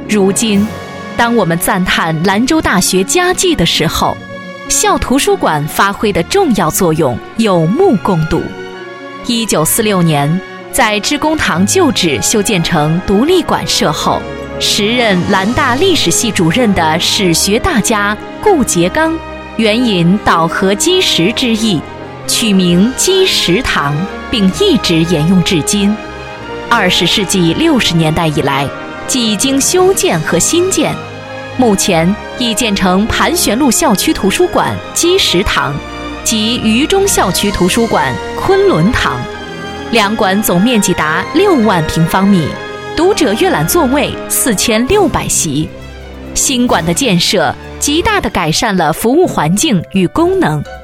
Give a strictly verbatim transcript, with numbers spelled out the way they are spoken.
如今，当我们赞叹兰州大学佳绩的时候，校图书馆发挥的重要作用有目共睹。一九四六年，在知公堂旧址修建成独立馆舍后，时任兰大历史系主任的史学大家顾颉刚援引导河积石之意，取名积石堂，并一直沿用至今。二十世纪六十年代以来，即经修建和新建，目前已建成盘旋路校区图书馆积石堂及渝中校区图书馆昆仑堂，两馆总面积达六万平方米，读者阅览座位四千六百席。新馆的建设极大地改善了服务环境与功能，